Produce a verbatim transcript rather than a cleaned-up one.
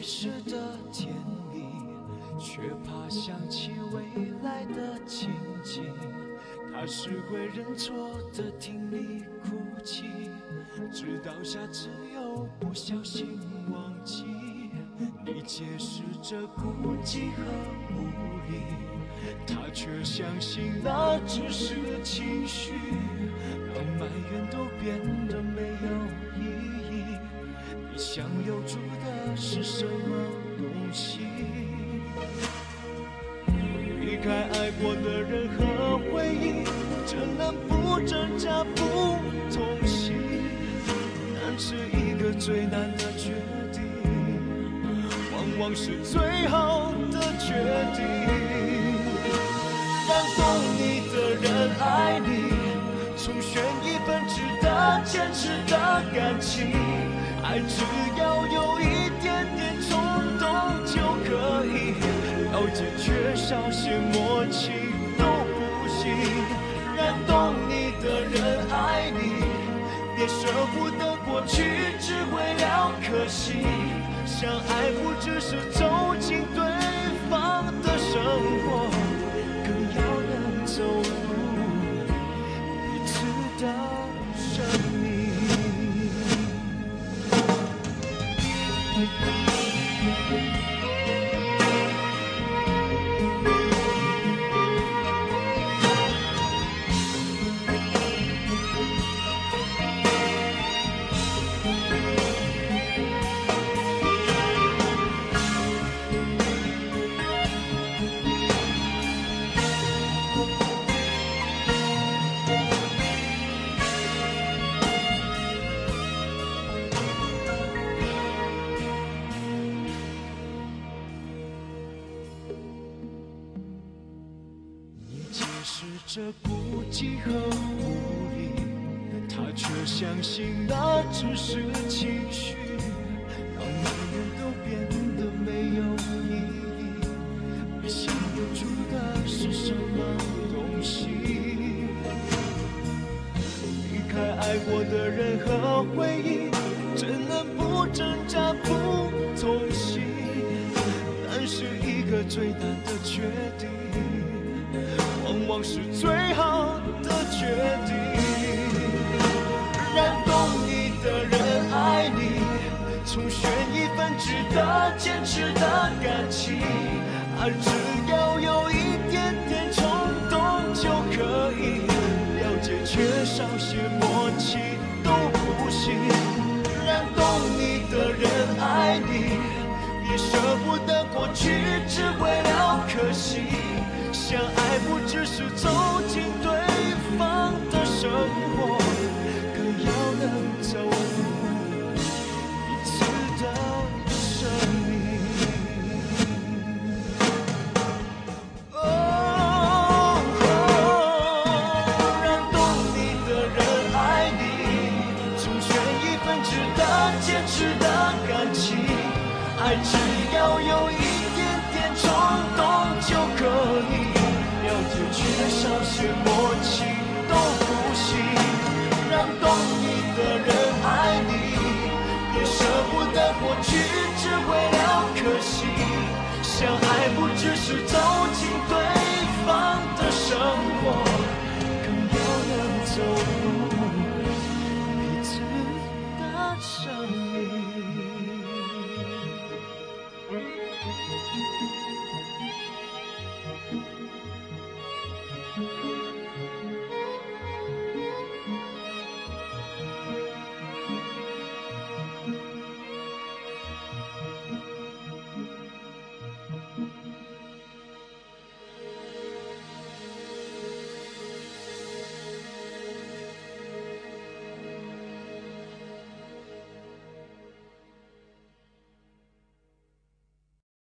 时的甜蜜，却怕想起未来的情景。他是会认错的，听你哭泣，直到下次又不小心忘记。你解释着孤寂和无力，他却相信那只是情绪，让埋怨都变得没有意义。你想留住的是什么东西？离开爱过的人和回忆，怎能不挣扎不痛惜？难是一个最难的决定，往往是最好的决定。让懂你的人爱你，重选一份值得坚持的感情。爱只要有一点点冲动就可以，了解缺少些默契都不行。让懂你的人爱你，别舍不得过去只为了可惜。相爱不只是走进对方的生活，更要能走入彼此的生命。这孤寂和无力，他却相信那只是情绪，让埋怨都变得没有意义。你想留住的是什么东西？离开爱过的人和回忆，怎能不挣扎不痛惜？难是一个最难的决定，往往是最好的决定。让懂你的人爱你，重选一份值得坚持的感情。爱只要有一点点冲动就可以，了解缺少些默契都不行。让懂你的人爱你，别舍不得过去只为了可惜。相爱不只是走进对方的生活，更要能走入彼此的生命。哦，让懂你的人爱你，重选一份值得坚持的感情。爱只要有一点点冲动就可以，了解缺少些默契都不行。让懂你的人爱你，别舍不得过去只为了可惜。相爱不只是走